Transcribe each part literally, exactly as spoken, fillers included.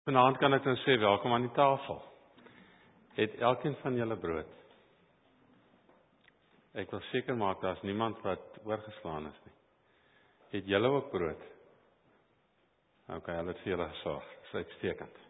Vanaand kan ek nou sê, welkom aan die tafel. Het elkeen van julle brood? Ek wil seker maak, daar is niemand wat oorgeslaan is nie. Het julle ook brood? Ok, hulle het vir julle gesorg. Dis uitstekend.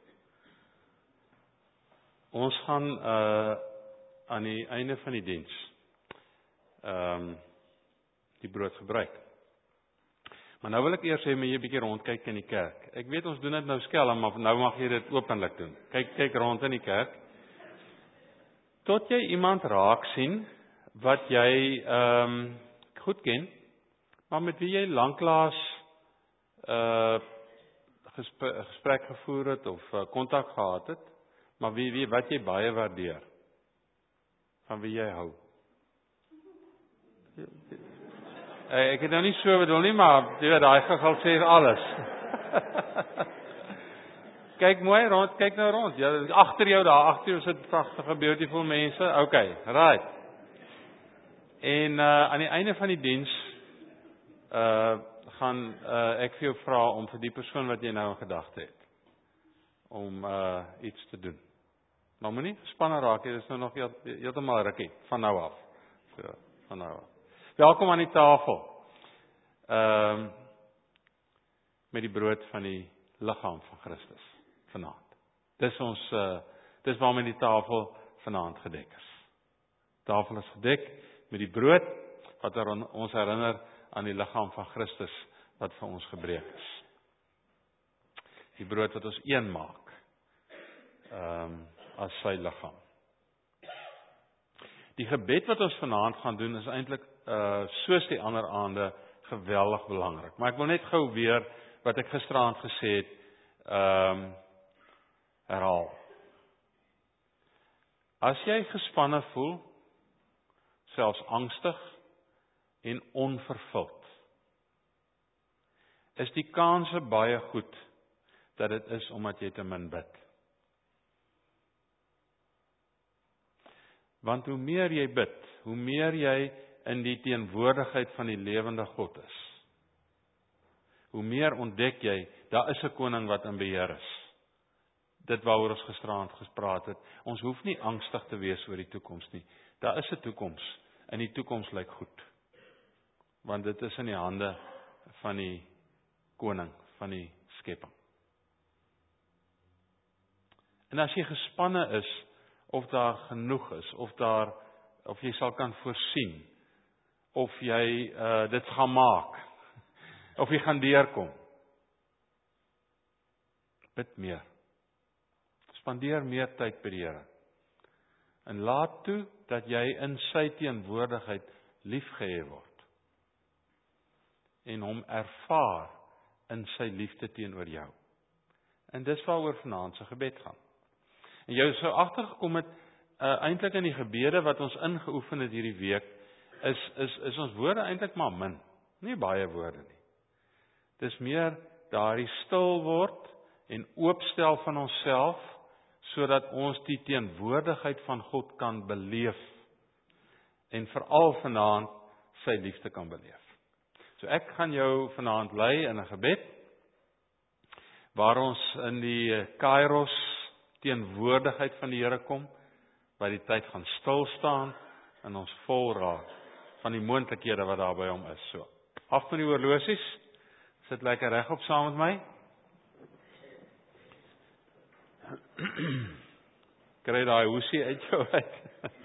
Ons gaan uh, aan die einde van die diens um, die brood gebruik. Maar nou wil ek eers hê, moet jy 'n bietjie rondkyk in die kerk. Ek weet ons doen dit nou skelm, maar nou mag jy dit openlik doen. Kyk, kyk rond in die kerk. Tot jy iemand raak sien wat jy ehm um, goed ken, maar met wie jy lanklaas uh gesprek, gesprek gevoer het of kontak uh, gehad het, maar wie wie wat jy baie waardeer. Van wie jy hou. Ek het nou nie so bedoel nie, maar jy weet, daai geval sê alles. Kyk mooi rond, kyk nou rond. Ja, agter jou daar, agter jou sit pragtige, beautiful mense. Okay, right. En uh, aan die einde van die diens uh gaan uh, ek vir jou vra om vir die persoon wat jy nou in gedagte het, om uh iets te doen. Maar moenie gespanne raak, dit is nou nog heeltemal rukkie van nou af. So, van nou af. Welkom aan die tafel. Ehm um, met die brood van die liggaam van Christus vanaand. Dis ons uh, dis waarmee die tafel vanaand gedek is. Die tafel is gedek met die brood wat ons herinner aan die liggaam van Christus wat vir ons gebreek is. Die brood wat ons een maak. Ehm um, as sy liggaam. Die gebed wat ons vanaand gaan doen is eintlik uh soos die ander aande geweldig belangrik. Maar ek wil net gou weer wat ek gisteraand gesê het, ehm um, herhaal. As jy gespanne voel, selfs angstig en onvervuld, is die kanse baie goed dat dit is omdat jy te min bid. Want hoe meer jy bid, hoe meer jy in die teenwoordigheid van die lewende God is, hoe meer ontdek jy, daar is 'n koning wat in beheer is. Dit waaroor ons gisteraand gespraat het, ons hoef nie angstig te wees oor die toekoms nie. Daar is 'n toekoms, en die toekoms lyk goed. Want dit is in die hande van die koning, van die skepping. En as jy gespanne is, of daar genoeg is, of daar, of jy sal kan voorsien, of jy uh, dit gaan maak, of jy gaan deurkom. Bid meer. Spandeer meer tyd by die Here. En laat toe dat jy in sy teenwoordigheid liefgehê word. En hom ervaar in sy liefde teenoor jou. En dis waaroor vanaand se gebed gaan. En jy sou agtergekom het, uh, eintlik in die gebede wat ons ingeoefen het hierdie week, is, is, is ons woorde eintlik maar min. Nie baie woorde nie. Dis meer daardie stil word en oopstel van onsself, sodat ons die teenwoordigheid van God kan beleef. En veral vanaand sy liefde kan beleef. So ek gaan jou vanaand lei in 'n gebed, waar ons in die Kairos teenwoordigheid van die Here kom, waar die tyd gaan stil staan en ons vol raak van die moontlikhede wat daar by hom is. So, af van die horlosies, sit lekker regop saam met my. Kry daai hoesie uit jou uit.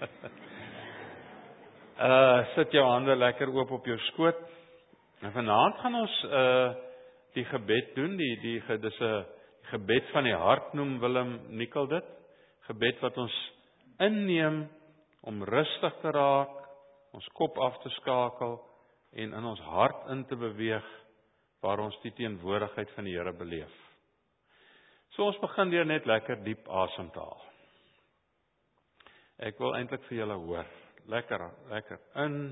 uh, sit jou hande lekker oop op jou skoot. En vanaand gaan ons uh, die gebed doen, die, die, dis 'n gebed van die hart noem Willem Nicol dit, gebed wat ons inneem om rustig te raak, ons kop af te skakel en in ons hart in te beweeg, waar ons die teenwoordigheid van die Here beleef. So ons begin deur net lekker diep asem te haal. Ek wil eintlik vir julle hoor, lekker, lekker in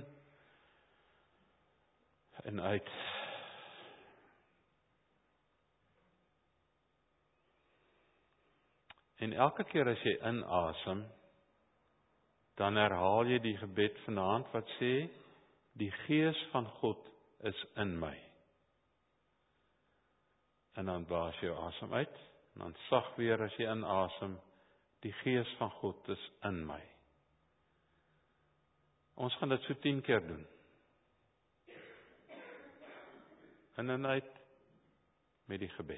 en uit. En elke keer as jy inasem, dan herhaal jy die gebed vanaand wat sê, die Gees van God is in my. En dan blaas jy jou asem uit En dan sag weer as jy inasem, die Gees van God is in my. Ons gaan dit so tien keer doen. In en uit met die gebed.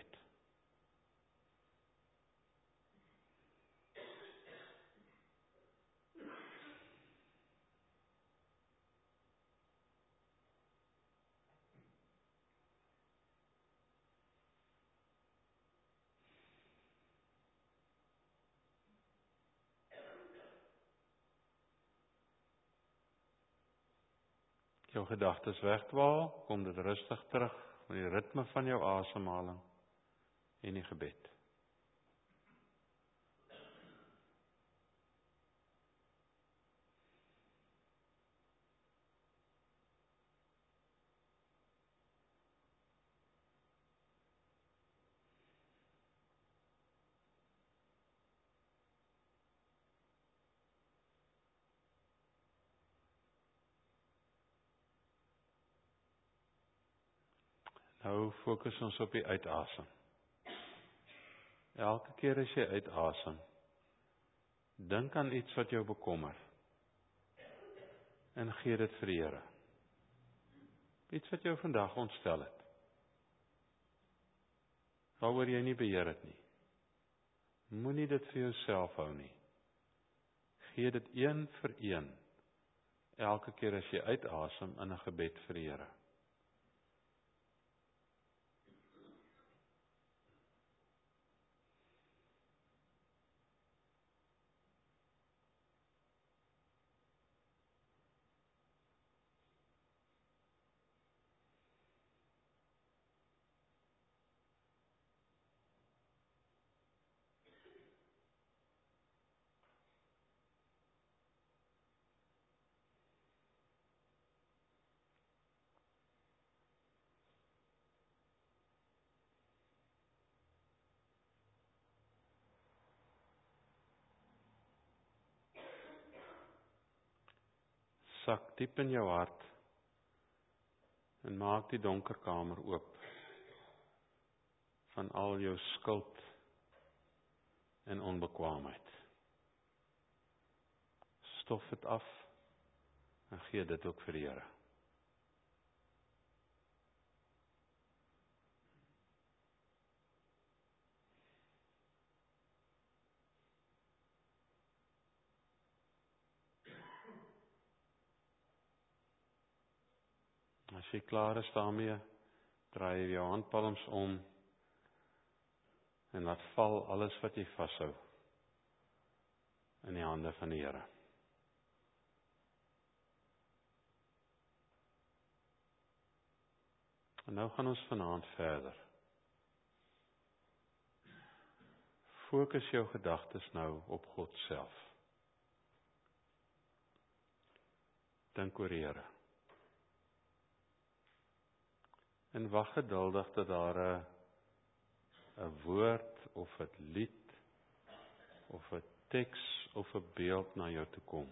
Jou gedagtes wegdwaal, kom dit rustig terug met die ritme van jou asemhaling en die gebed. Nou fokus ons op die uitasem. Elke keer as jy uitasem, dink aan iets wat jou bekommer en gee dit vir die Here. Iets wat jou vandag ontstel het. Waaroor jy nie beheer het nie. Moenie dit vir jouself hou nie. Gee dit een vir een, elke keer as jy uitasem in 'n gebed vir die Here. Sak diep in jou hart en maak die donker kamer oop van al jou skuld en onbekwaamheid. Stof dit af en gee dit ook vir die Here. As jy klaar is daarmee, draai jy jou handpalms om en laat val alles wat jy vashou in die hande van die Here. En nou gaan ons vanaand verder. Fokus jou gedagtes nou op God self. Dink oor die Here. En wag geduldig dat daar 'n 'n woord of 'n lied of 'n teks of 'n beeld na jou toe kom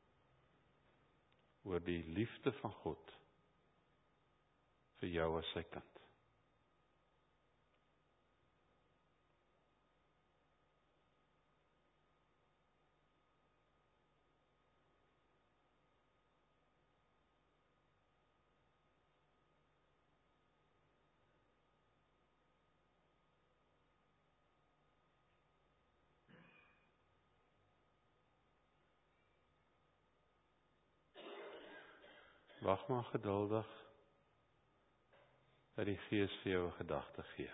oor die liefde van God vir jou as sy kind. Wag maar geduldig dat die Gees vir jou 'n gedagte gee.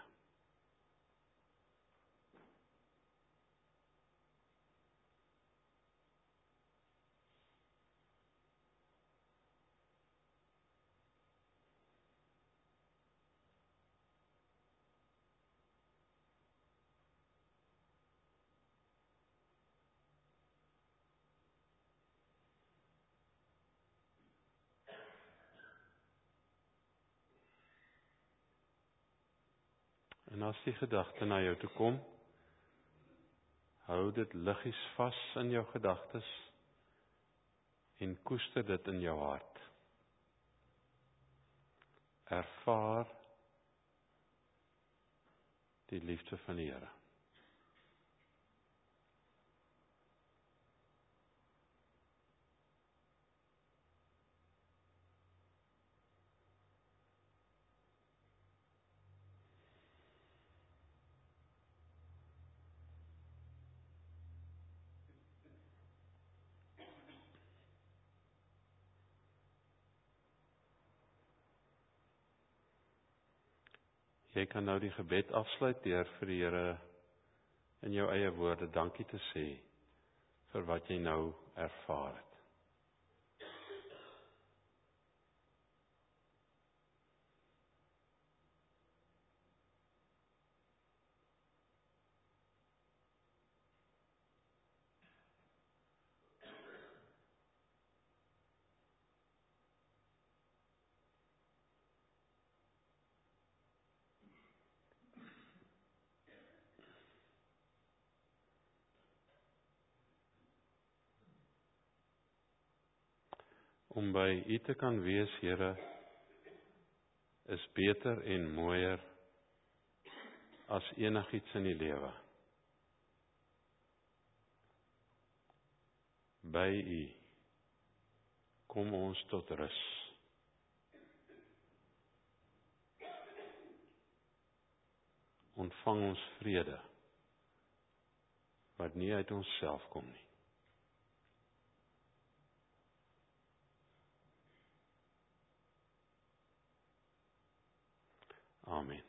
En as die gedagte na jou toe kom, hou dit liggies vas in jou gedagtes en koester dit in jou hart. Ervaar die liefde van die Here. Jy kan nou die gebed afsluit deur vir die Here in jou eie woorde dankie te sê vir wat jy nou ervaar het. Om by U te kan wees, Here, is beter en mooier as enigiets in die lewe. By U kom ons tot rus. Ontvang ons vrede, wat nie uit onsself kom nie. Amen.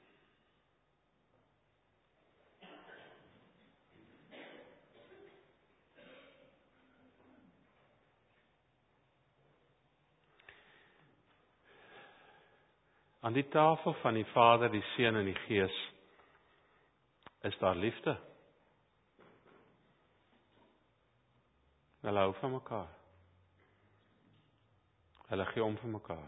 Aan die tafel van die Vader, die Seun en die Gees is daar liefde. Hulle hou van mekaar. Hulle gee om vir mekaar.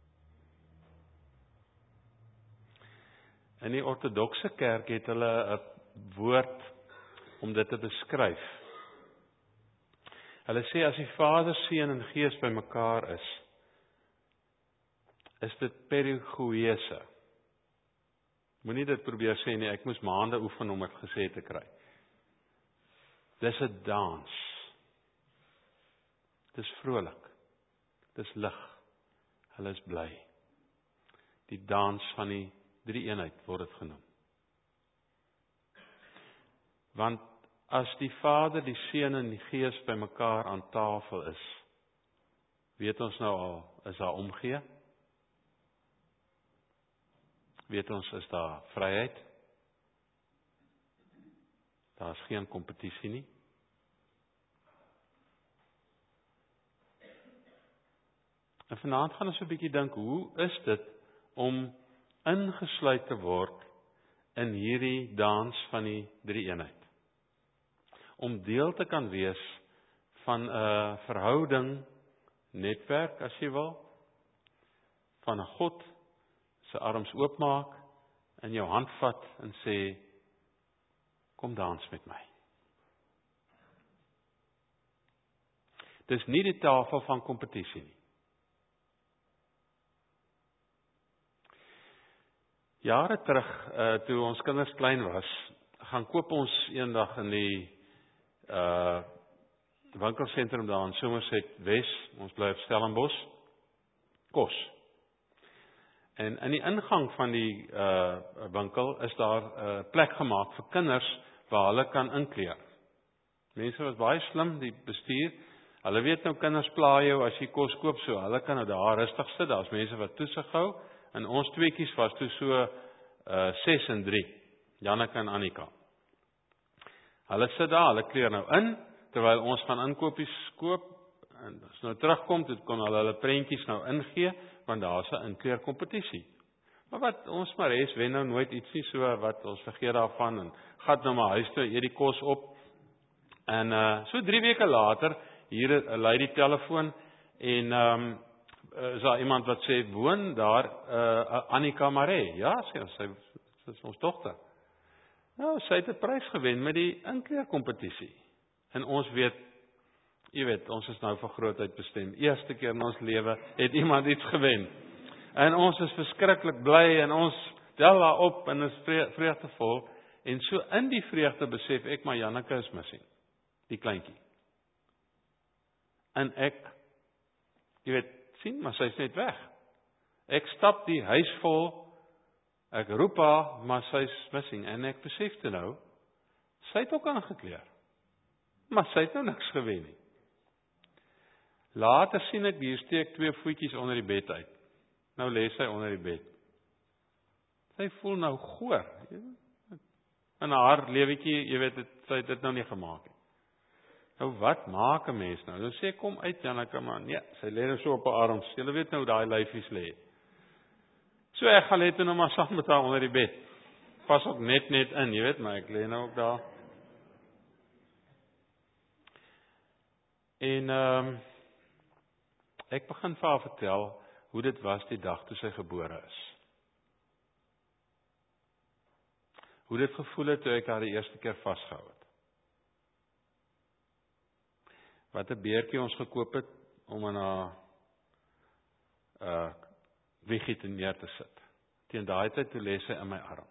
In die ortodokse kerk het hulle 'n woord om dit te beskryf. Hulle sê as die Vader, Seun en Gees by mekaar is, is dit perigoese. Moenie dit probeer sê nie, ek moes maande oefen om dit gesê te kry. Dis 'n dans. Dis vrolik. Dis lig. Hulle is bly. Die dans van die drie eenheid word dit genoem. Want as die Vader, die Seun en die Gees by mekaar aan tafel is, weet ons nou al, is daar omgee? Weet ons, is daar vryheid? Daar is geen kompetisie nie. En vanaand gaan ons 'n bietjie dink, hoe is dit om ingesluit te word in hierdie dans van die drie eenheid? Om deel te kan wees van 'n verhouding, netwerk as jy wil, van 'n God se arms oopmaak, in jou hand vat en sê, kom dans met my. Dis nie die tafel van kompetisie nie. Jare terug, uh, toe ons kinders klein was, gaan koop ons eendag in die uh, winkelsentrum daar in Somerset Wes, ons bly op Stellenbosch, kos. En in die ingang van die uh, winkel is daar 'n uh, plek gemaak vir kinders waar hulle kan inkleer. Mense was baie slim, die bestuur. Hulle weet nou kinders pla jou as jy kos koop, so hulle kan nou daar rustig sit. Daar's mense wat toesig hou. En ons tweeetjies was toe so uh, ses en drie, Janneke en Annika. Hulle sit daar, hulle kleer nou in, terwyl ons gaan inkopies koop, en as nou terugkom, toe kon hulle hulle prentjies nou ingee, want daar's 'n inkleerkompetisie. Maar wat, ons Maries wen nou nooit iets nie, so wat ons vergeet daarvan, en gaan nou maar huis toe, eet die kos op, en uh, so drie weke later, hier uh, lui die telefoon, en um, is daar iemand wat sê, woon daar uh, Annika Maree? Ja, sê, sy, sy is ons dogter. Nou, sy het 'n prys gewen met die inkleerkompetisie. En ons weet, jy weet, ons is nou vir grootheid bestem. Eerste keer in ons lewe het iemand iets gewen. En ons is verskriklik bly en ons tel daar op en is vreugdevol. En so in die vreugde besef ek, maar Janneke is missing. Die kleintjie. En ek, jy weet, sien, maar sy is net weg. Ek stap die huis vol, ek roep haar, maar sy is missing. En ek besef toe nou, sy het ook aangekleer. Maar sy het nou niks gewen nie. Later sien ek, hier steek twee voetjies onder die bed uit. Nou lê sy onder die bed. Sy voel nou goor. In haar lewetjie, jy weet, het, sy het dit nou nie gemaak nie. Nou wat maak 'n mens nou? Nou sê kom uit Janneke man. Nee, sy lê nou so op haar arms. Jy weet nou hoe daai lyfies lê. So ek gaan lê toe nou maar saam met haar onder die bed. Pas ook net net in, jy weet maar ek lê nou ook daar. En ehm um, ek begin vir haar vertel hoe dit was die dag toe sy gebore is. Hoe dit gevoel het toe ek haar die eerste keer vasgehou het. Wat 'n beertjie ons gekoop het om in haar uh wiegie te neer te sit. Teen daai tyd toe lê sy in my arm.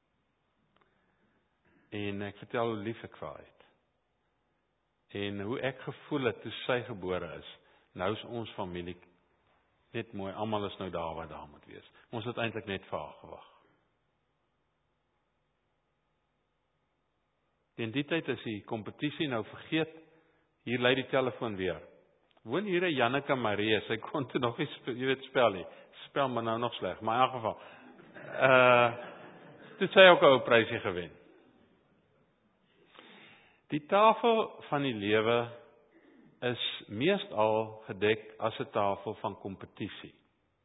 En ek vertel hoe lief ek vir haar het. En hoe ek gevoel het toe sy gebore is. Nou is ons familie net mooi, almal is nou daar wat daar moet wees. Ons het eintlik net vir haar gewag. En die tyd is die kompetisie nou vergeet. Hier lei die telefoon weer. Woon hier 'n Janneke Marie, sy kon toe nog nie, jy weet, spel nie. Spel maar nou nog sleg, maar in elk geval. Uh, toe sy ook 'n ou prysie gewen. Die tafel van die lewe is meestal gedek as 'n tafel van kompetisie.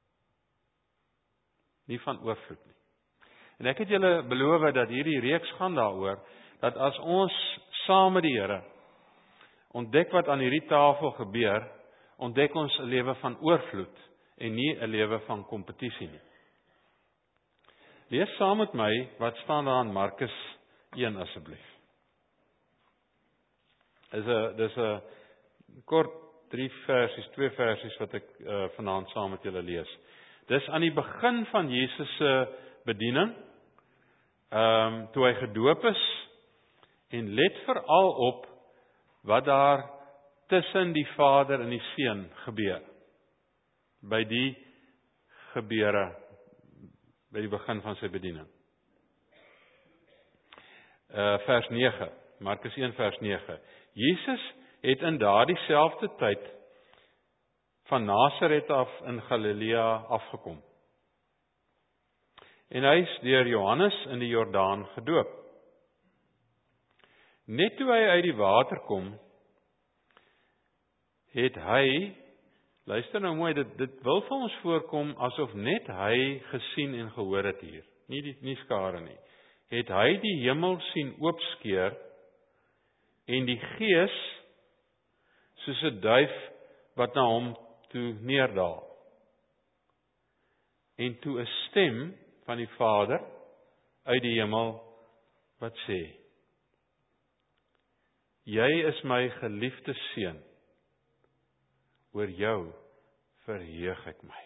Nie van oorvloed nie. En ek het julle beloof dat hierdie reeks gaan daaroor, dat as ons saam met die Here ontdek wat aan hierdie tafel gebeur, ontdek ons 'n lewe van oorvloed en nie 'n lewe van kompetisie nie. Lees saam met my wat staan daar in Markus een asseblief. Dis 'n dis 'n kort drie versies, twee versies wat ek uh, vanaand saam met julle lees. Dis aan die begin van Jesus se bediening, ehm um, toe hy gedoop is. En let veral op wat daar tussen die Vader en die Seun gebeur. By die gebeure, by die begin van sy bediening. Uh, vers nege, Markus een vers nege. Jesus het in daardie selfde tyd van Nasaret af in Galilea afgekom. En hy is deur Johannes in die Jordaan gedoop. Net toe hy uit die water kom, het hy, luister nou mooi, dit, dit wil vir ons voorkom asof net hy gesien en gehoor het hier, nie die nie skare nie. Het hy die hemel sien oopskeer en die Gees soos 'n duif wat na hom toe neerdaal. En toe 'n stem van die Vader uit die hemel wat sê: Jy is my geliefde seun. Oor jou verheug ek my.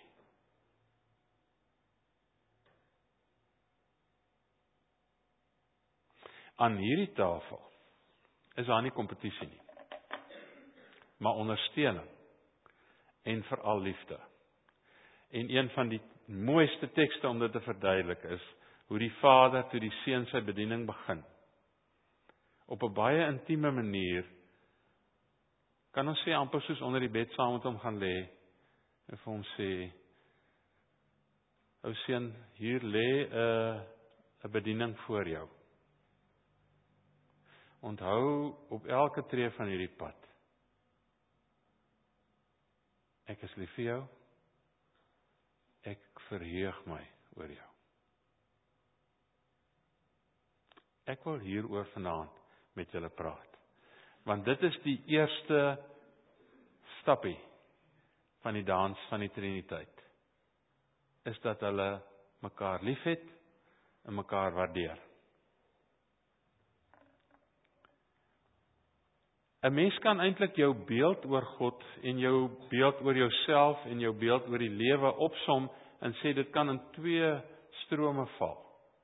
Aan hierdie tafel is daar nie kompetisie nie, maar ondersteuning en veral liefde. En een van die mooiste tekste om dit te verduidelik is hoe die Vader toe die Seun sy bediening begin. Op 'n baie intieme manier, kan ons sê amper soos onder die bed saam met hom gaan lê en vir hom sê: Ou seun, hier lê 'n 'n bediening voor jou. Onthou op elke tree van hierdie pad. Ek is lief vir jou. Ek verheug my oor jou. Ek wil hieroor vanaand met julle praat. Want dit is die eerste stappie van die dans van die Triniteit. Is dat hulle mekaar liefhet en mekaar waardeer. 'n Mens kan eintlik jou beeld oor God en jou beeld oor jouself en jou beeld oor die lewe opsom en sê dit kan in twee strome val.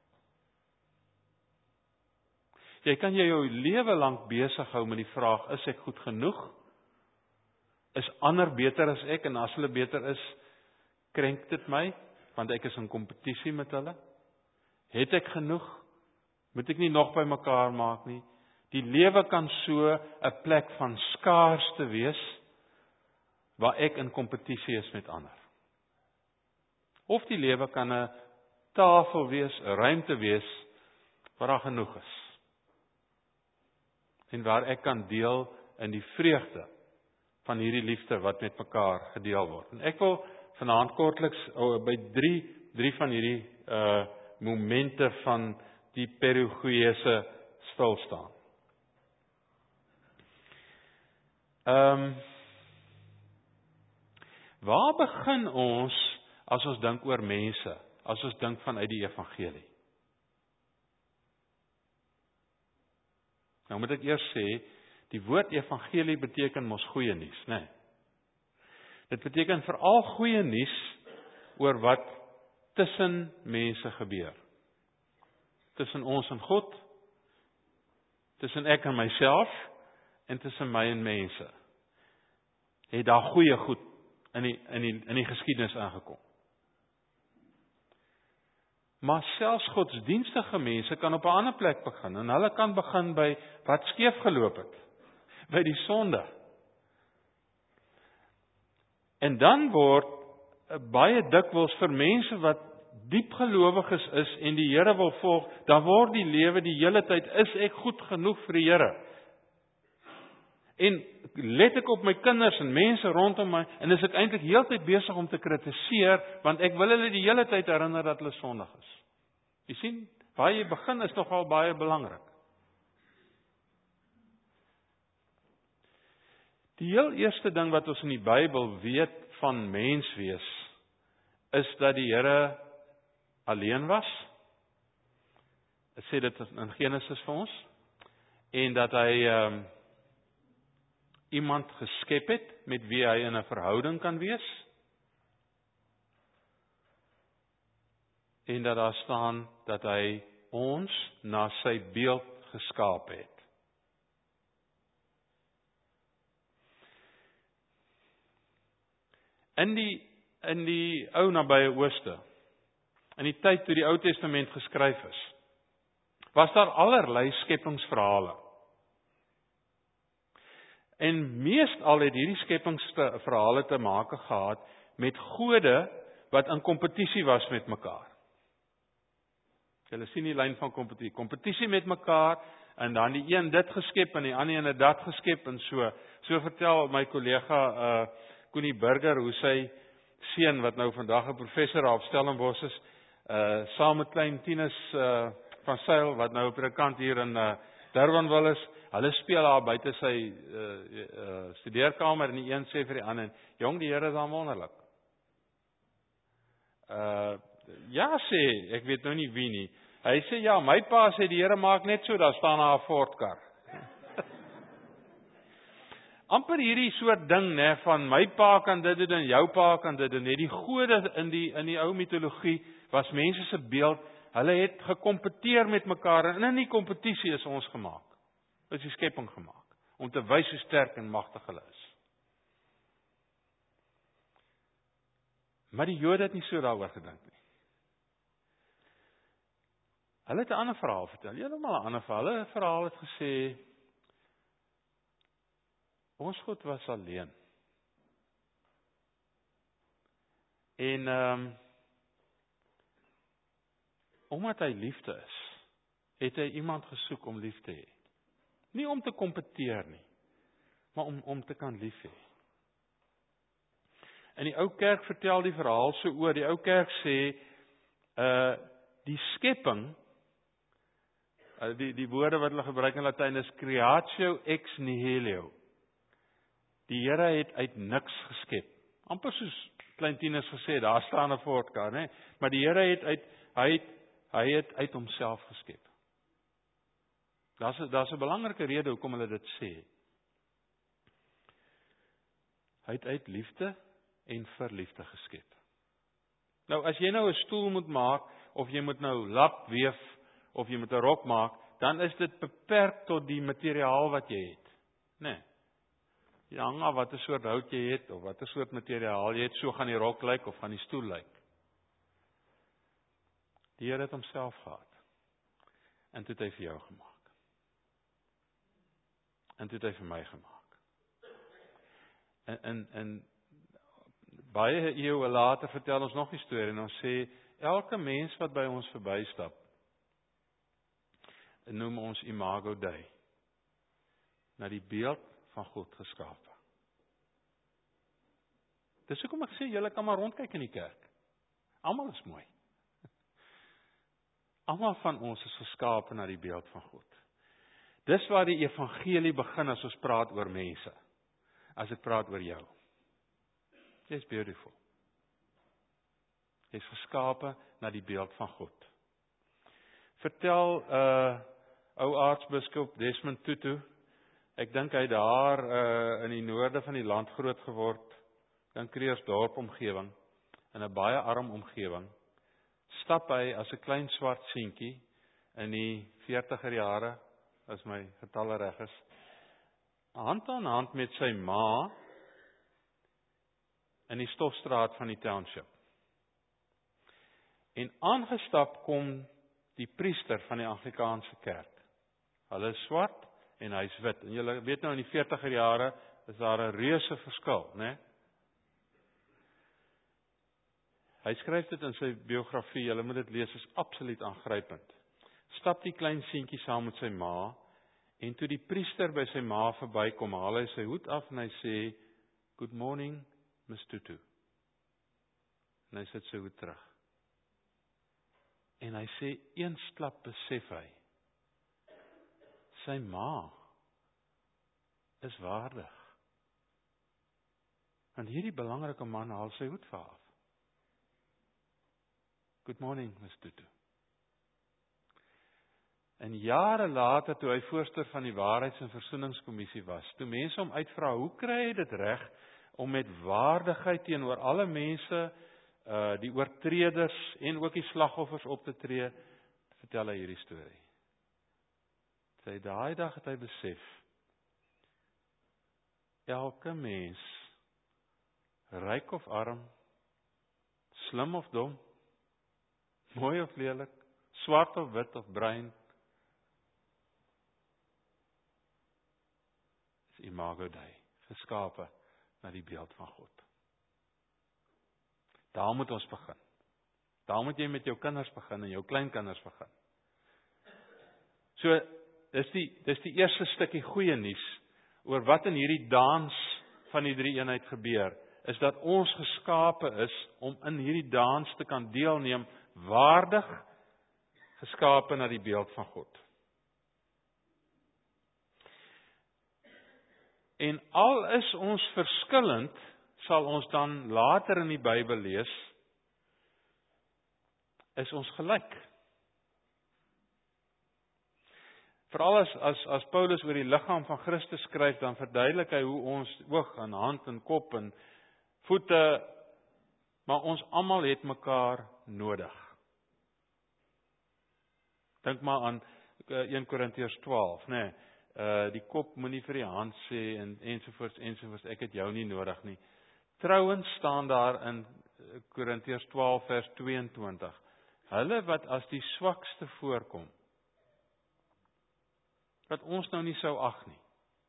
Jy kan jy jou lewe lank besig hou met die vraag: is ek goed genoeg? Is ander beter as ek? En as hulle beter is, krenk dit my, want ek is in kompetisie met hulle. Het ek genoeg? Moet ek nie nog by mekaar maak nie? Die lewe kan so 'n plek van skaarste wees, waar ek in kompetisie is met ander. Of die lewe kan 'n tafel wees, 'n ruimte wees waar daar genoeg is. En waar ek kan deel in die vreugde van hierdie liefde wat met mekaar gedeel word. En ek wil vanaand kortliks oh, by drie drie van hierdie uh momente van die perigoeëse stil staan. Ehm um, waar begin ons as ons dink oor mense, as ons dink vanuit die evangelie? Nou moet ek eers sê, die woord evangelie beteken mos goeie nuus, né? Nee. Dit beteken veral goeie nuus oor wat tussen mense gebeur. Tussen ons en God, tussen ek en myself, en tussen my en mense. Het daar goeie goed in die, in die, in die geskiedenis aangekom. Maar selfs godsdienstige mense kan op 'n ander plek begin, en hulle kan begin by wat skeef geloop het, by die sonde. En dan word baie dikwels vir mense wat diep gelowiges is en die Here wil volg, dan word die lewe die hele tyd, is ek goed genoeg vir die Here? En let ek op my kinders en mense rondom my, en is ek eintlik heeltyd besig om te kritiseer, want ek wil hulle die hele tyd herinner dat hulle sondig is. Jy sien, waar jy begin is nogal baie belangrik. Die heel eerste ding wat ons in die Bybel weet van menswees, is dat die Here alleen was. Dit sê dit in Genesis vir ons, en dat hy um, iemand geskep het met wie hy in 'n verhouding kan wees, en dat daar staan dat hy ons na sy beeld geskaap het. In die in die ou nabye Ooste, in die tyd toe die Ou Testament geskryf is, was daar allerlei skepingsverhale. En meestal het hierdie skepingsverhale te maak gehad met gode wat in kompetisie was met mekaar. Julle sien die lyn van kompetisie, kompetisie met mekaar, en dan die een dit geskep en die ander een het dat geskep, en so. So vertel my kollega uh Koenie Burger hoe sy seun wat nou vandag 'n professor op Stellenbosch is, uh saam met klein Tinus uh van Sail wat nou op 'n kant hier in uh Durbanville is, hulle speel daar buite sy uh, uh studeerkamer, en die een sê vir die ander, jong, die Here is aan wonderlik. Uh ja sê, ek weet nou nie wie nie. Hy sê ja, my pa sê die Here maak net so, daar staan daar 'n Ford-kar. Amper hierdie soort ding, né, van my pa kan dit doen en jou pa kan dit doen. Die gode in die in die ou mitologie was mense se beeld. Hulle het gekompeteer met mekaar, en in die kompetisie is ons gemaak. Is die skepping gemaak om te wys hoe sterk en magtig hulle is. Maar die Jode het nie so daaroor gedink nie. Hulle het 'n ander verhaal vertel. Heeltemal 'n ander verhaal. Hulle verhaal het gesê, ons God was alleen. En ehm um, omdat hy liefde is, het hy iemand gesoek om lief te hê. Nie om te kompeteer nie, maar om om te kan lief hê. In die ou kerk vertel die verhaal so oor, die ou kerk sê uh die skepping, uh, die die woorde wat hulle gebruik in Latyn is creatio ex nihilo. Die Here het uit niks geskep. Amper soos klein Tinus gesê, daar staan 'n Ford-kar, né? Maar die Here het uit hy het hy het uit homself geskep. Daar's 'n daar's 'n belangrike rede hoekom hulle dit sê. Hy het uit liefde en vir liefde geskep. Nou as jy nou 'n stoel moet maak, of jy moet nou lap weef, of jy moet 'n rok maak, dan is dit beperk tot die materiaal wat jy het, né? Nee. Jy hang af watter soort hout jy het, of watter soort materiaal jy het, so gaan die rok lyk, of gaan die stoel lyk. Die Here het homself gehad, en toe het hy vir jou gemaak. En toe het hy vir my gemaak. En, en, en baie eeue later vertel ons nog die storie, en ons sê, Elke mens wat by ons verbystap, noem ons Imago Dei, na die beeld van God geskape. Dis hoekom ek sê, julle kan maar rondkyk in die kerk. Almal is mooi. Almal van ons is geskape na die beeld van God. Dis waar die evangelie begin as ons praat oor mense. As ek praat oor jou. Jy's beautiful. Jy's geskape na die beeld van God. Vertel uh ou aartsbiskop Desmond Tutu, ek dink hy daar uh, in die noorde van die land groot geword, in Kreersdorp omgewing, in 'n baie arm omgewing, stap hy as 'n klein swart seentjie in die veertiger jare, as my getalle reg is, hand aan hand met sy ma in die stofstraat van die township. En aangestap kom die priester van die Anglikaanse kerk. Hulle is swart en hy is wit. En julle weet nou in die veertiger jare is daar 'n reuse verskil, né? Hy skryf dit in sy biografie, julle moet dit lees, is absoluut aangrypend. Stap die klein seentjie saam met sy ma, en toe die priester by sy ma verbykom, haal hy sy hoed af en hy sê, "Good morning, Miss Tutu." En hy sit sy hoed terug. En hy sê, eensklap besef hy, sy ma is waardig. Want hierdie belangrike man haal sy hoed vir haar af. Good morning, Miss Tutu. En jare later, toe hy voorsteur van die Waarheids- en Versoeningskommissie was, toe mense hom uitvra, hoe kry hy dit reg om met waardigheid teenoor alle mense, uh, die oortreders en ook die slagoffers op te tree, vertel hy hierdie storie. Sy daai dag het hy besef, elke mens, ryk of arm, slim of dom, mooi of lelik, swart of wit of bruin, is Imago Dei, geskape na die beeld van God. Daar moet ons begin. Daar moet jy met jou kinders begin en jou kleinkinders begin. So, dis die, dis die eerste stukkie goeie nuus oor wat in hierdie dans van die drie eenheid gebeur, is dat ons geskape is om in hierdie dans te kan deelneem, waardig geskape na die beeld van God. En al is ons verskillend, sal ons dan later in die Bybel lees, is ons gelyk. Veral as, as, as Paulus oor die liggaam van Christus skryf, dan verduidelik hy hoe ons oog en hand en kop en voete, maar ons almal het mekaar nodig. Dink maar aan Eerste Korintiërs twaalf, nê. Nee, uh, die kop moenie vir die hand sê en ensovoorts ensovoorts, ek het jou nie nodig nie. Trouwens staan daar in Korintiërs twaalf vers tweeëntwintig. Hulle wat as die swakste voorkom, wat ons nou nie sou ag nie.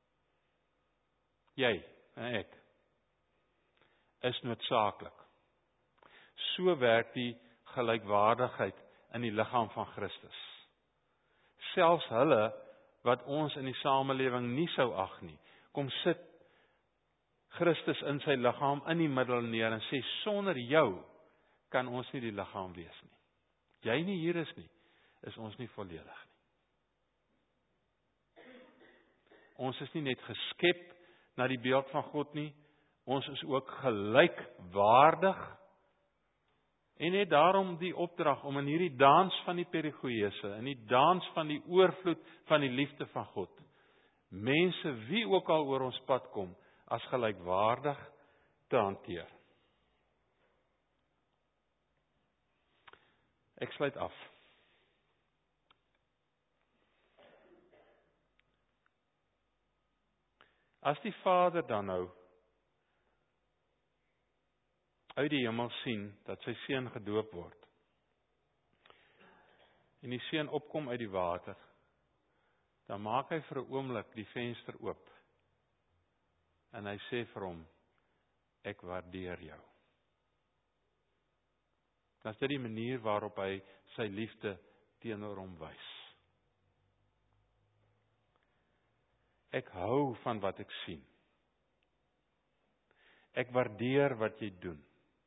Jy en ek is noodsaaklik. So werk die gelykwaardigheid in die liggaam van Christus. Selfs hulle wat ons in die samelewing nie sou ag nie, kom sit Christus in sy liggaam in die middel neer en sê, sonder jou kan ons nie die liggaam wees nie. Jy nie hier is nie, is ons nie volledig nie. Ons is nie net geskep na die beeld van God nie, ons is ook gelykwaardig en het daarom die opdrag om in hierdie dans van die perigoeëse, in die dans van die oorvloed van die liefde van God, mense wie ook al oor ons pad kom, as gelykwaardig te hanteer. Ek sluit af. As die Vader dan nou uit die hemel sien dat sy seun gedoop word en die seun opkom uit die water, dan maak hy vir 'n oomblik die venster oop en hy sê vir hom, ek waardeer jou. Dan is dit die manier waarop hy sy liefde teenoor hom wys. Ek hou van wat ek sien. Ek waardeer wat jy doen.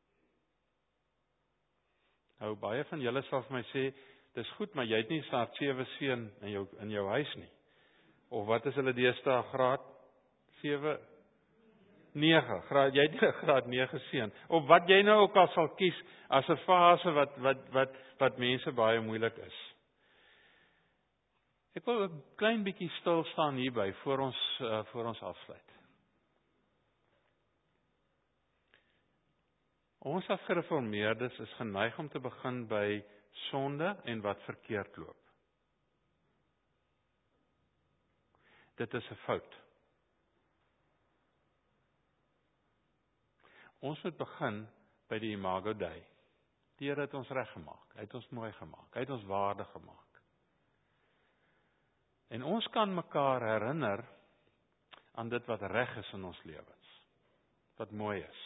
Nou, baie van julle sal vir my sê, dis goed, maar jy het nie graad sewe seun in jou, in jou huis nie. Of wat is hulle deesdae, graad sewe, nege, graad, jy het nie graad nege seun. Of wat jy nou ook al sal kies, as 'n fase wat, wat, wat, wat mense baie moeilik is. Ek wil 'n klein bietjie stil staan hierby, voor ons, uh, voor ons afsluit. Ons as gereformeerdes is geneig om te begin by sonde en wat verkeerd loop. Dit is 'n fout. Ons moet begin by die Imago Dei. Die Here het ons reggemaak, hy het ons mooi gemaak, hy het ons waardig gemaak. En ons kan mekaar herinner aan dit wat reg is in ons lewens, wat mooi is.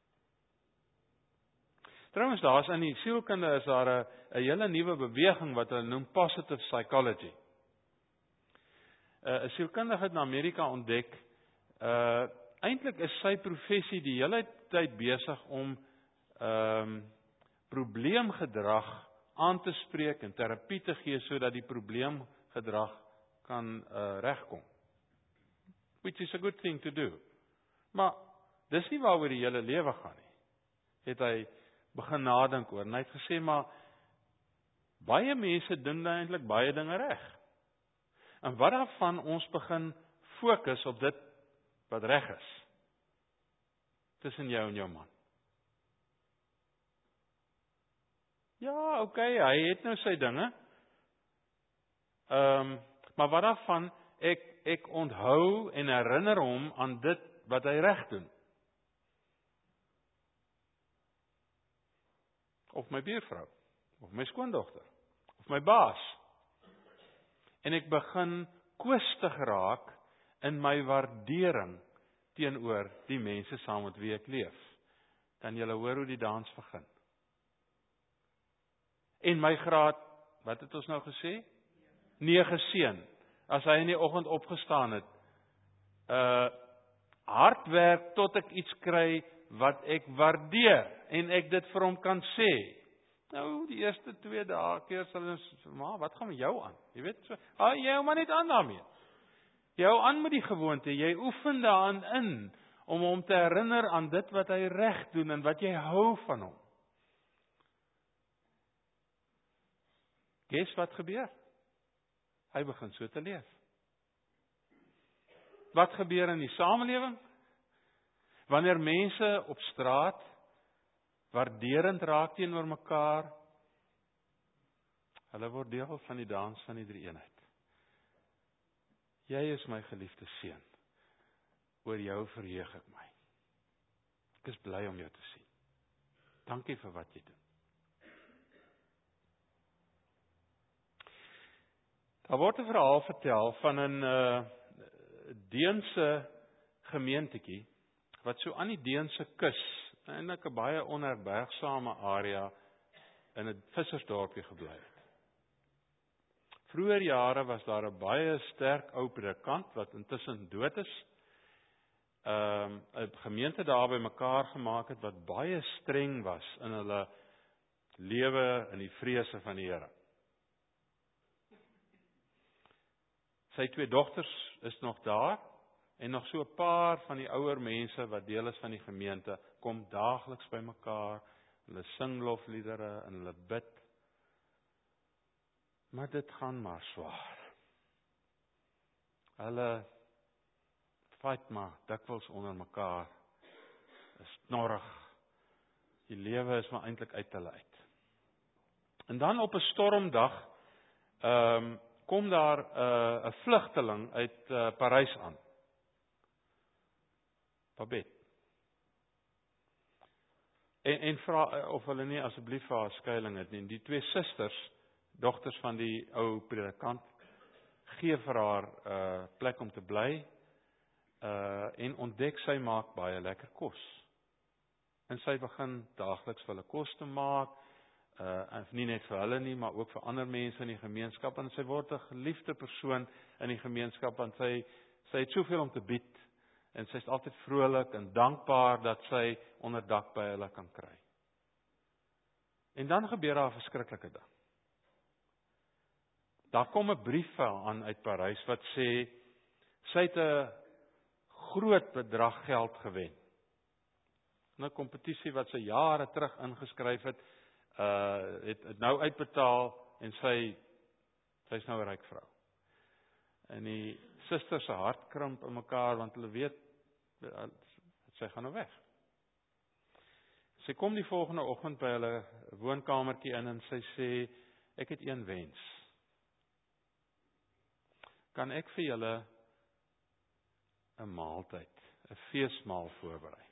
Trouwens, daar is in die sielkunde is daar 'n 'n hele nuwe beweging wat hulle noem positive psychology. 'n sielkundige in Amerika ontdek, uh eintlik is sy professie die hele tyd besig om ehm um, probleemgedrag aan te spreek en terapie te gee sodat die probleemgedrag kan uh, regkom. Which is a good thing to do. Maar dis nie waaroor die hele lewe gaan nie. Het hy begin nadink oor en hy het gesê, maar baie mense doen eintlik baie dinge reg. En wat daarvan ons begin fokus op dit wat reg is tussen jou en jou man. Ja, oké, okay, hy het nou sy dinge. Ehm, um, maar wat daarvan ek ek onthou en herinner hom aan dit wat hy reg doen. Of my buurvrou, of my skoondogter, of my baas. En ek begin koestig raak in my waardering teenoor die mense saam met wie ek leef. Kan julle hoor hoe die dans begin? En my graad, wat het ons nou gesê? nege seun. As hy in die oggend opgestaan het, uh hard werk tot ek iets kry wat ek waardeer en ek dit vir hom kan sê. Nou, die eerste twee dae keer sal ons, maar wat gaan met jou aan? Jy weet, so, ah, jy hou maar net aan daarmee. Jy hou aan met die gewoonte, jy oefen daaraan in, om hom te herinner aan dit wat hy reg doen en wat jy hou van hom. Guess wat gebeur? Hy begin so te leef. Wat gebeur in die samelewing? Wanneer mense op straat waarderend raak teenoor mekaar, hulle word deel van die dans van die drie-eenheid. Jy is my geliefde seun. Oor jou verheug ek my. Ek is bly om jou te sien. Dankie vir wat jy doen. Daar word 'n verhaal vertel van 'n uh, Deense gemeentetjie wat so aan die Deense kus, eintlik 'n baie onherbergsame area in 'n vissersdorpie gebly het. Vroeger jare was daar 'n baie sterk ou predikant wat intussen dood is. Ehm um, 'n gemeente daar by mekaar gemaak het wat baie streng was in hulle lewe in die vrese van die Here. Sy twee dogters is nog daar en nog so 'n paar van die ouer mense wat deel is van die gemeente kom daagliks by mekaar. Hulle sing lofliedere en hulle bid. Maar dit gaan maar swaar. Hulle fight maar dikwels onder mekaar. Is knorrig. Die lewe is maar eintlik uit hulle uit. En dan op 'n stormdag ehm um, kom daar 'n uh, 'n vlugteling uit uh, Parys aan. Babette. En en vra of hulle nie asseblief vir haar skuiling het nie. Die twee susters, dogters van die ou predikant, gee vir haar 'n uh, plek om te bly. Uh en ontdek sy maak baie lekker kos. En sy begin daagliks vir hulle kos te maak. uh, nie net vir hulle nie, maar ook vir ander mense in die gemeenskap, en sy word 'n geliefde persoon in die gemeenskap, en sy, sy het soveel om te bied, en sy is altyd vrolik en dankbaar dat sy onderdak by hulle kan kry. En dan gebeur daar 'n verskriklike ding. Daar kom 'n brief aan uit Parys wat sê, sy het 'n groot bedrag geld gewen. 'n kompetisie wat sy jare terug ingeskryf het, uh, het, het nou uitbetaal, en sy, sy is nou 'n ryk vrou. En die susters se hart krimp in mekaar, want hulle weet, sy gaan nou weg. Sy kom die volgende oggend by hulle woonkamertjie in, en sy sê, ek het een wens. Kan ek vir julle 'n maaltyd, 'n feesmaal voorberei?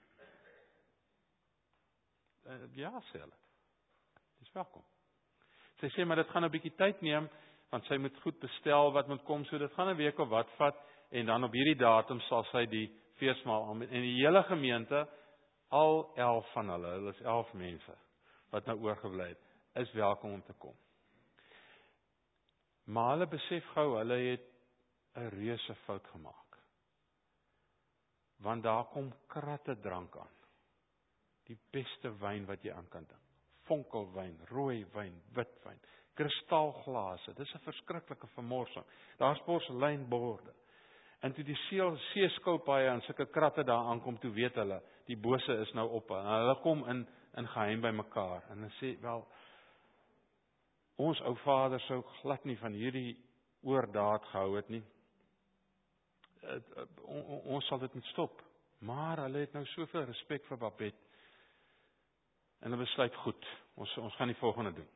Uh, ja, sê hulle. Dis welkom. Sy sê, maar dit gaan 'n bietjie tyd neem, want sy moet goed bestel wat moet kom, so dit gaan 'n week of wat vat, en dan op hierdie datum sal sy die feesmaal aanbied. En die hele gemeente, al elf van hulle, hulle is elf mense, wat nou oorgebly het, is welkom om te kom. Maar hulle besef gou, hulle het 'n reuse fout gemaak. Want daar kom kratte drank aan. Die beste wyn wat jy aan kan dink. Vonkelwyn, rooi wyn, wit wyn, kristalglase. Dis 'n verskriklike vermorsing. Daar's porseleinborde. En toe die seeskoupaai en sulke kratte daar aankom, toe weet hulle, die bose is nou op. En hulle kom in in geheim by mekaar en hulle sê, wel, ons ou vader sou glad nie van hierdie oordaad gehou het nie. Ons sal dit moet stop. Maar hulle het nou soveel respek vir Babette. En hulle besluit, goed, ons, ons gaan die volgende doen.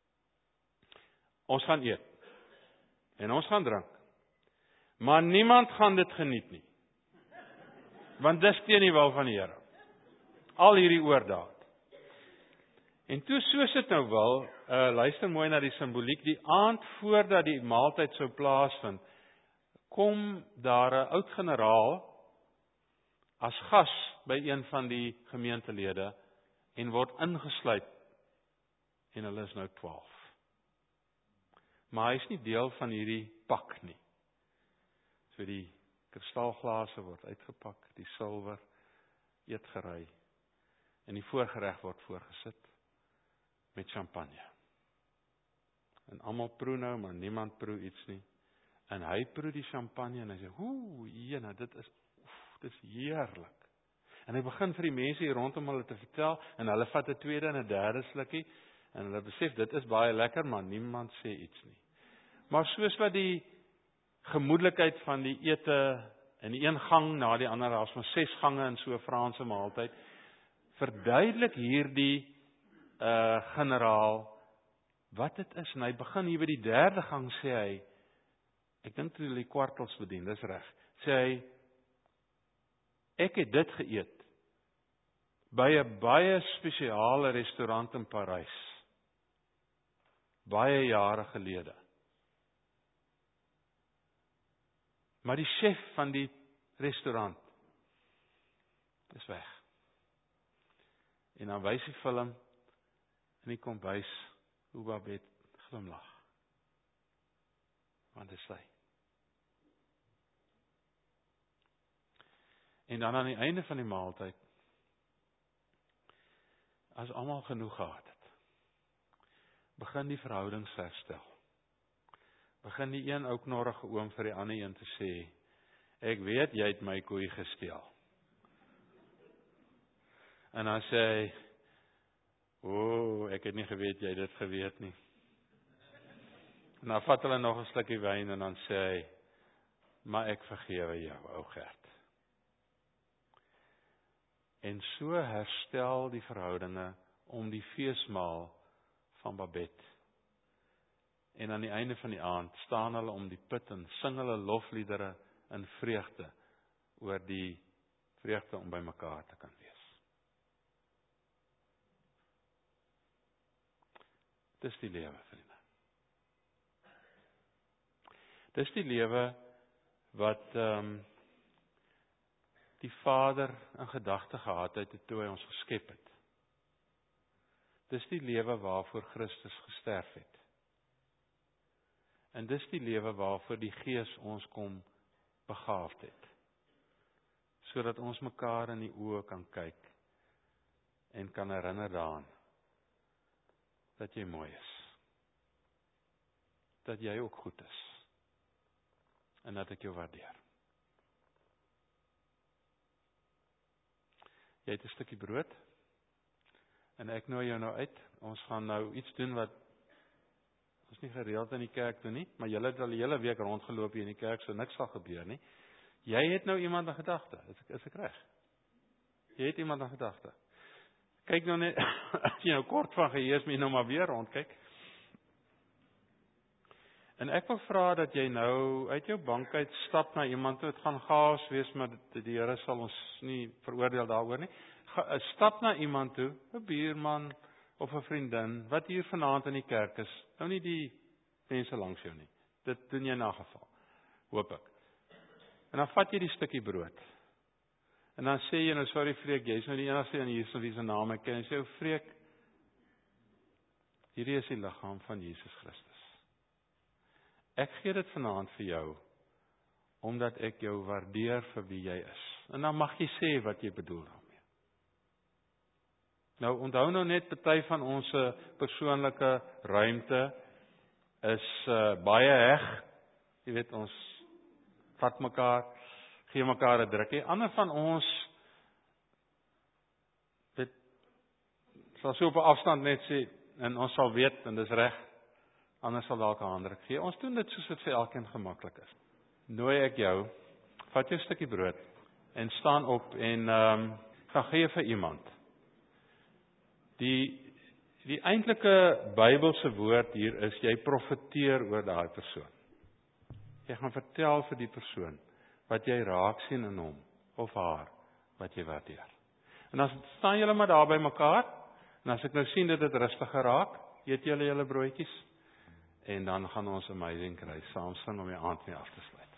Ons gaan eet. En ons gaan drink. Maar niemand gaan dit geniet nie. Want dis teen die wil van die Here. Al hierdie oordaad. En toe soos dit nou wil, uh, luister mooi na die simboliek, die aand voordat die maaltyd sou plaasvind, kom daar 'n oud generaal as gas by een van die gemeentelede en word ingesluit, en hulle is nou twaalf. Maar hy is nie deel van hierdie pak nie. So die kristalglase word uitgepak, die silwer, eetgerei, en die voorgereg word voorgesit met champagne. En almal proe nou, maar niemand proe iets nie. En hy proe die champagne en hy sê, "Oeh, jene, dit is, oef, dit is heerlik." En hy begin vir die mense hier rondom hulle te vertel, en hulle vat 'n tweede en 'n derde slukkie, en hulle besef, dit is baie lekker, maar niemand sê iets nie. Maar soos wat die gemoedelikheid van die ete in die een gang na die ander, as van ses gange in so 'n Franse maaltyd, verduidelik hierdie uh, generaal wat dit is. En hy begin hier by die derde gang, sê hy, ek dink toe die kwartels bedien, dis reg, sê hy, ek het dit geëet by 'n baie spesiale restaurant in Parys, baie jare gelede. Maar die chef van die restaurant is weg. En dan wys die film in die kombuis hoe Babette glimlag. Want dit is sy. En dan aan die einde van die maaltyd, as almal genoeg gehad het, begin die verhoudings herstel. Begin die een ou knorrige oom vir die ander een te sê, ek weet jy het my koei gesteel. En dan sê hy, o, ek het nie geweet jy het dit geweet nie. En dan vat hulle nog 'n slukkie wyn en dan sê hy, maar ek vergewe jou, ou Gert. En so herstel die verhoudinge om die feesmaal van Babette. En aan die einde van die aand staan hulle om die put en sing hulle lofliedere in vreugde oor die vreugde om by mekaar te kan wees. Dis die lewe, vriende. Dis die lewe wat um, die Vader in gedagte gehad het toe hy ons geskep het. Dis die lewe waarvoor Christus gesterf het. En dis die lewe waarvoor die Gees ons kom begaafd het. Sodat ons mekaar in die oë kan kyk en kan herinner daaraan dat jy mooi is. Dat jy ook goed is. En dat ek jou waardeer. Jy het 'n stukkie brood en ek nooi jou nou uit. Ons gaan nou iets doen wat ons nie gereeld in die kerk doen nie, maar julle het al die hele week rondgeloop hier in die kerk, so niks sal gebeur nie. Jy het nou iemand in gedagte, is ek, is ek reg? Jy het iemand in gedagte. Kyk nou net, as jy nou kort van geheue is, moet jy nou maar weer rondkyk. En ek wil vra dat jy nou uit jou bank uit stap na iemand toe, dit gaan chaos wees, maar die, die Here sal ons nie veroordeel daaroor nie. Ga, stap na iemand toe, 'n buurman of 'n vriendin, wat hier vanaand in die kerk is, nou nie die mense langs jou nie. Dit doen jy na geval, hoop ek. En dan vat jy die stukkie brood. En dan sê jy nou, sorry Freek, jy is nou die enigste een hier wie se naam ek ken. En sê, o Freek, hierdie is die liggaam van Jesus Christus. Ek gee dit vanaand vir jou, omdat ek jou waardeer vir wie jy is. En dan mag jy sê wat jy bedoel daarmee. Nou, onthou nou net, party van ons persoonlike ruimte is uh, baie heg. Jy weet, ons vat mekaar, gee mekaar 'n drukkie. Ander van ons weet, sal so op 'n afstand net sê, en ons sal weet, en dis reg, anders sal dalk 'n handdruk gee. Ons doen dit soos dit vir elkeen gemaklik is. Nooi ek jou, vat jou 'n stukkie brood, en staan op, en um, gaan gee vir iemand. Die, die eintlike Bybelse woord hier is, jy profeteer oor daai persoon. Jy gaan vertel vir die persoon, wat jy raak sien in hom, of haar, wat jy waardeer. En dan staan julle maar daar by mekaar, en as ek nou sien dat dit rustiger raak, eet julle julle broodjies, en dan gaan ons Amazing Grace saam sing om die aand mee af te sluit.